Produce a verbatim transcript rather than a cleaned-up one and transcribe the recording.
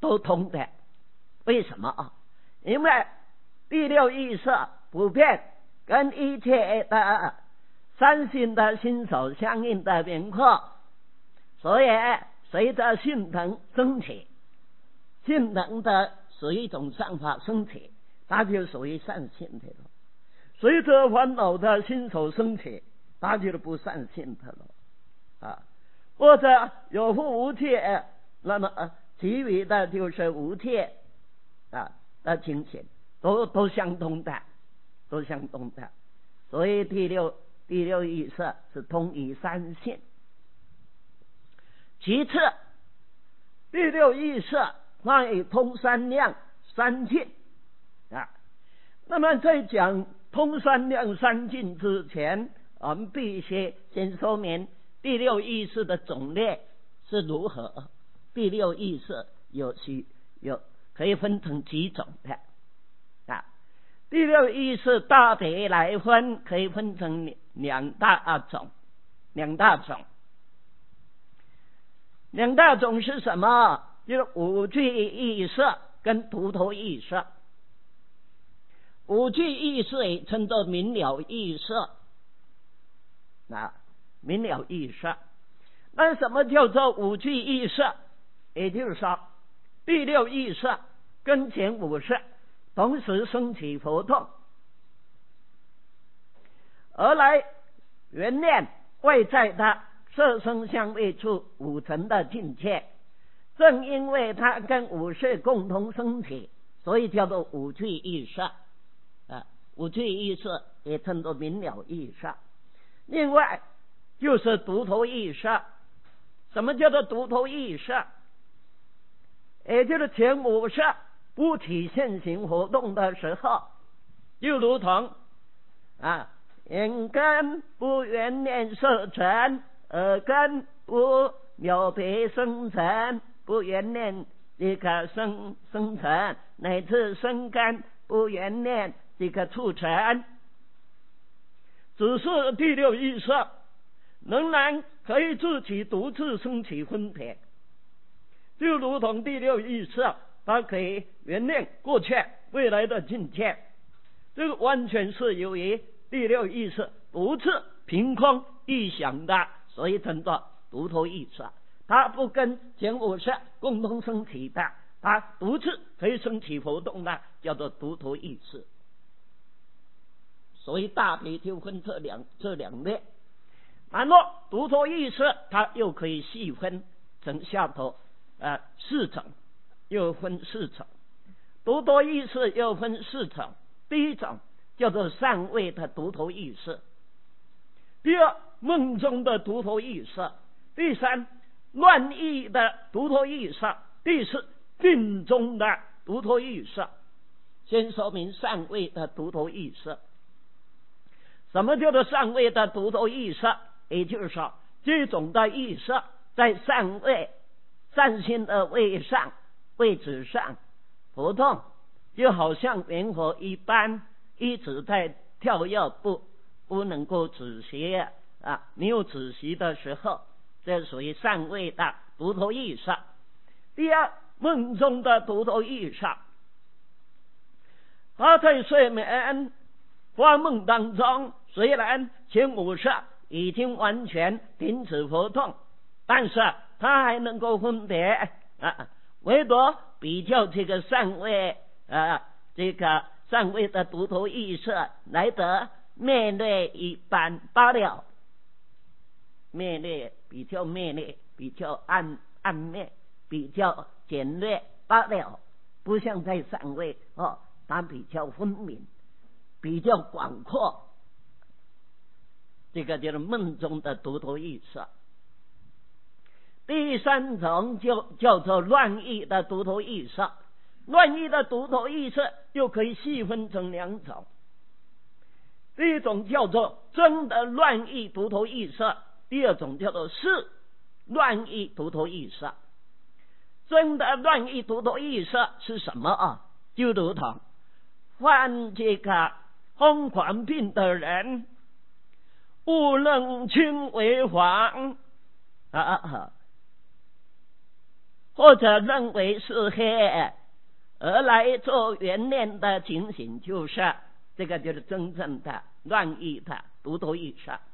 都通的。为什么啊？因为第六意识普遍跟一切的三性的心所相应的明惑，所以随着性能升起，性能的是一种善法升起，它就属于善性的了。随着烦恼的心所升起，它就是不善性的了啊。或者有覆无戒，那么、呃、其余的就是无戒啊的情形，都都相通的，都相通的。所以第六第六意识是通于三性。其次，第六意识它也通三量三境啊。那么在讲通三量三境之前，我们必须先说明第六意识的种类是如何。第六意识有许有可以分成几种的啊？第六意识大体来分，可以分成两大种，两大种，两大种是什么？就是五具意识跟独头意识。五具意识也称作明了意识啊，明了意识。那什么叫做五具意识？也就是说，第六意识跟前五识同时升起活动，而来圆练外在的色声香味触五尘的境界。正因为它跟五识共同升起，所以叫做五具意识啊。五具意识也称作明了意识。另外就是独头意识。什么叫做独头意识？也就是前五识不起现行活动的时候，就如同啊，眼根不缘念色尘，耳根不了别声尘，不缘念这个声声尘，乃至身根不缘念这个触尘。只是第六意识仍然可以自己独自升起分别，就如同第六意识它可以原念过去未来的境界，这个完全是由于第六意识独自凭空臆想的，所以称作独头意识。它不跟前五识共同升起的，它独自可以升起活动的，叫做独头意识。所以大体就分这两这两类。然后独头意识它又可以细分成下头呃四种，又分四种。独头意识又分四种，第一种叫做上位的独头意识，第二梦中的独头意识，第三乱意的独头意识，第四定中的独头意识。先说明上位的独头意识。什么叫做上位的独头意识？也就是说，这种的意识在上位善心的位上位置上活动，就好像灵活一般，一直在跳跃，不不能够止息啊！没有止息的时候，这属于上位的独头意识。第二，梦中的独头意识，他在睡眠发梦当中，虽然前五识已经完全停止活动，但是他还能够分别啊，唯独比较这个上位啊，这个上位的独头意识来得灭劣一般罢了，灭劣比较灭劣，比较暗暗灭，比较简略罢了，不像在上位哦，它比较分明，比较广阔。这个就是梦中的独头意识。第三种就叫做乱意的独头意识。乱意的独头意识又可以细分成两种，第一种叫做真的乱意独头意识，第二种叫做是乱意独头意识。真的乱意独头意识是什么啊？就如同患这个疯狂病的人，不能轻为妨啊啊！ 或者认为是黑暗，而来做圆念的情形，就是这个就是真正的乱意的独头意识。